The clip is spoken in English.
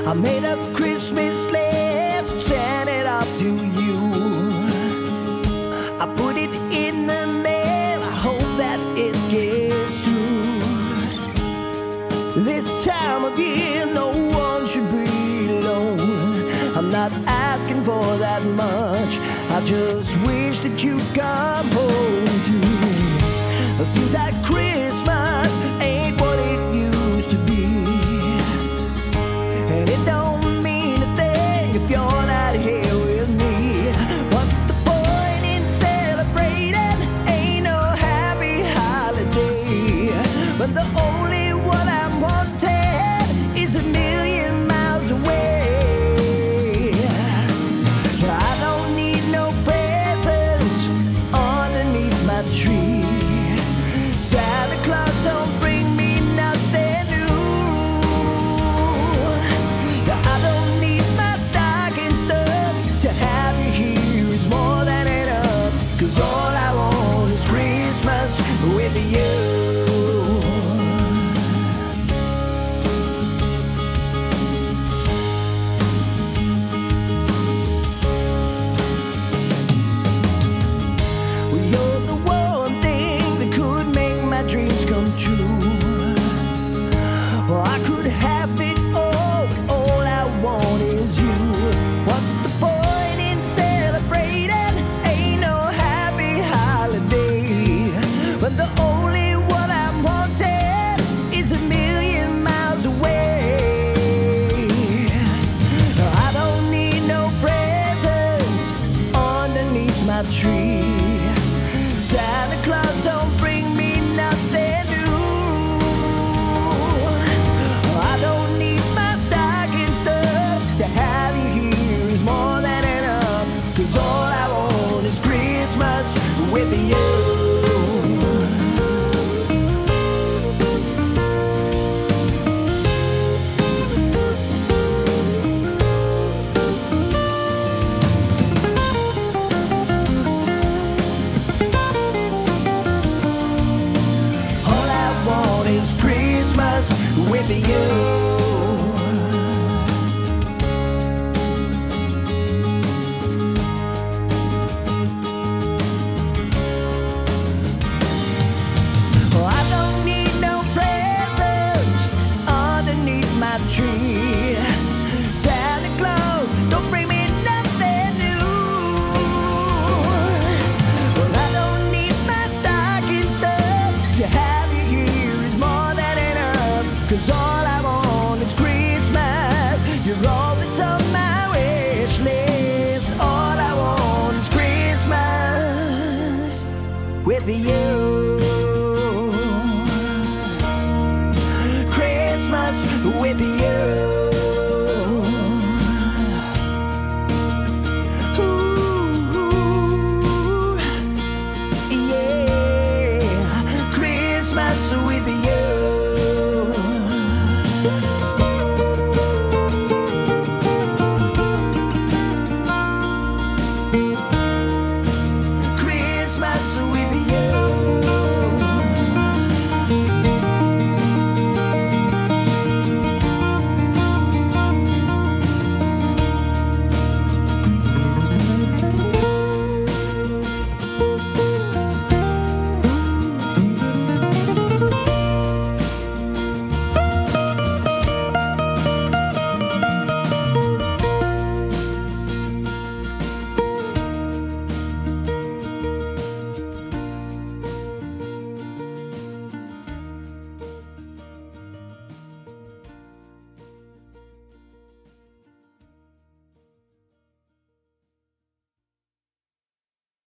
I made a Christmas list, sent it up to you. I put it in the mail, I hope that it gets through. This time of year, no one should be alone. I'm not asking for that much, I just wish that you'd come home to me. Seems like Christmas ain't what it used to be, and it don't mean a thing if you're not here with me. What's the point in celebrating? Ain't no happy holiday when the only one I'm wanting is a million miles away. I don't need no presents underneath my tree. Santa Claus don't bring me nothing new. I don't need my stocking stuffed. To have you here is more than enough, 'cause all I want is Christmas with you. Dreams come true. Well, I could have it all, but all I want is you. What's the point in celebrating? Ain't no happy holiday when the only one I'm wanting is a million miles away. I don't need no presents underneath my tree. Santa Claus don't bring me nothing new. I don't need my stocking stuffed. To have you here is more than enough, 'cause all I want is Christmas with you. With you. I don't need no presents underneath my tree. Santa Claus don't bring me nothing new. Well, I don't need my stocking stuffed. To have you here is more than enough, 'cause all I want is Christmas. You're all that's on my wish list. All I want is Christmas with you.